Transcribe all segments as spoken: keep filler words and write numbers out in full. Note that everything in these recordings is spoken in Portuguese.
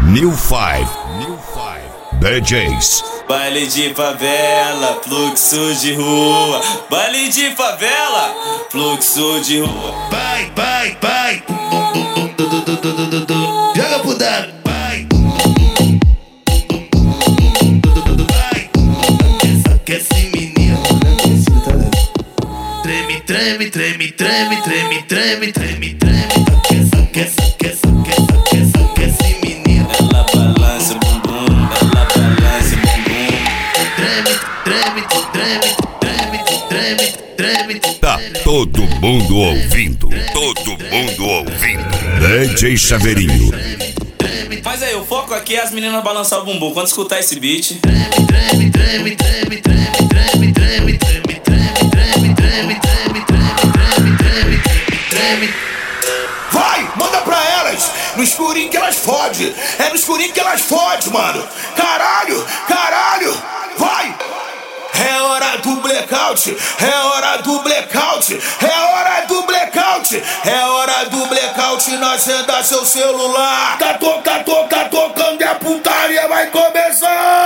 New Five. New Five. D Js. Baile de favela, fluxo de rua. Baile de favela, fluxo de rua. Vai, vai, vai. Joga pro dado. Vai. Vai. Aquece, menino. Treme, treme, treme, treme, treme, treme, treme, treme. Aquece, aquece, aquece, aquece, aquece, aquece, menino. Ela balança bumbum, ela balança bumbum. Treme, treme, treme, treme, treme, treme. Tá todo mundo ouvindo. Todo mundo ouvindo. D J Chaveirinho. Mas aí, o foco aqui é as meninas balançar o bumbum. Quando escutar esse beat, Treme, treme, treme, treme, treme, treme, treme, treme, treme, treme, treme, treme, treme, treme, treme, treme. Vai, manda pra elas, no escurinho que elas fode. É no escurinho que elas fode, mano. Caralho, caralho, vai. É hora do blackout, é hora do blackout, é hora do blackout, é hora do blackout na acenda seu celular. Tá tocando, tá tocando e a putaria vai começar.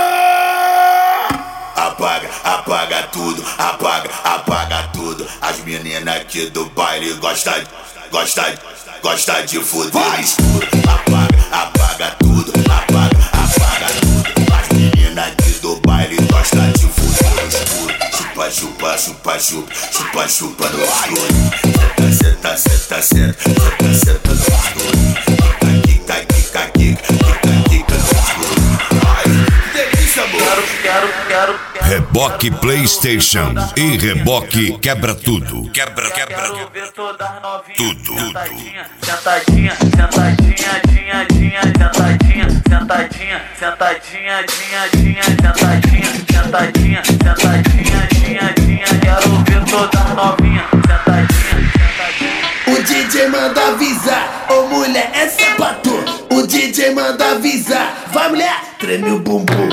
Apaga, apaga tudo, apaga, apaga tudo. As meninas aqui do baile gostam, gostam, gostam de fuder. Vai, escuro, apaga, apaga tudo, apaga, apaga tudo. As meninas aqui do baile gostam de fuder. Chupa, chupa, chupa, chupa, chupa, chupa no escuro. Senta, senta, senta, senta, senta no escuro. Quica, quica, quica, quica, quica no escuro. Ai, que delícia, amor. Quero, quero, quero. Reboque PlayStation e Reboque quebra tudo. Quebra, quebra tudo. Sentadinha, sentadinha, sentadinha, dinha, dinha, sentadinha, sentadinha, sentadinha, dinha, dinha, sentadinha, sentadinha, sentadinha, dinha, dinha. Quero ver todas novinhas, sentadinha, sentadinha. O D J manda avisar, ô mulher, essa é pra tu. O D J manda avisar, vai mulher, treme o bumbum.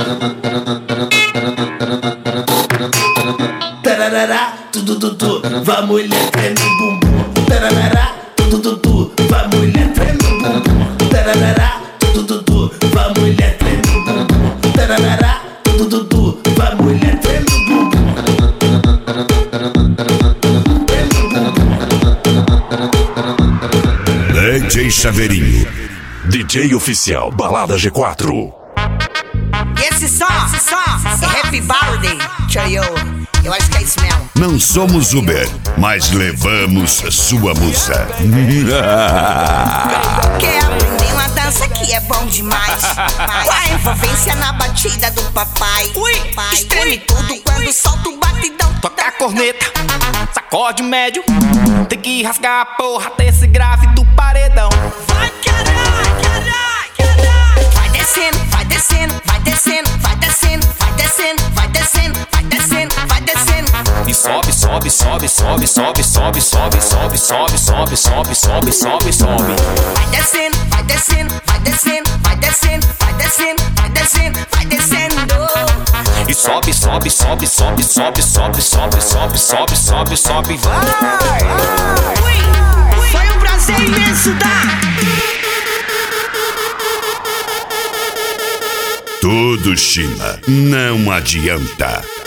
Tararará, tudo, tudo, vai mulher, treme o bumbum. Tararará, tudo, tudo, vai mulher, treme o bumbum. Tararará, tudo, tudo, vai mulher, treme o bumbum. Tararará, tudo, tudo, vai mulher, treme o bumbum. D J Chaveirinho. D J oficial Balada G quatro. Esse som, esse som, é Happy Birthday, Chayo. Eu acho que é isso mesmo. Não somos Uber, mas levamos sua musa. Quer aprender uma dança que é bom demais? Com a envolvência na batida do papai. Estreme tudo quando solta o batidão. Toca a corneta, sacode médio. Tem que rasgar a porra desse grave do paredão. Vai caralho, caralho, caralho. Vai descendo, vai descendo, vai descendo, vai descendo, vai descendo, vai descendo, vai descendo, vai descendo. E sobe, sobe, sobe, sobe, sobe, sobe, sobe, sobe, sobe, sobe, sobe, sobe, sobe, sobe. Vai descendo, vai descendo, vai descendo, vai descendo, vai descendo, vai descendo, vai descendo. E sobe, sobe, sobe, sobe, sobe, sobe, sobe, sobe, sobe, sobe, sobe, vai. Foi um prazer imenso, tá? Tudo China, não adianta.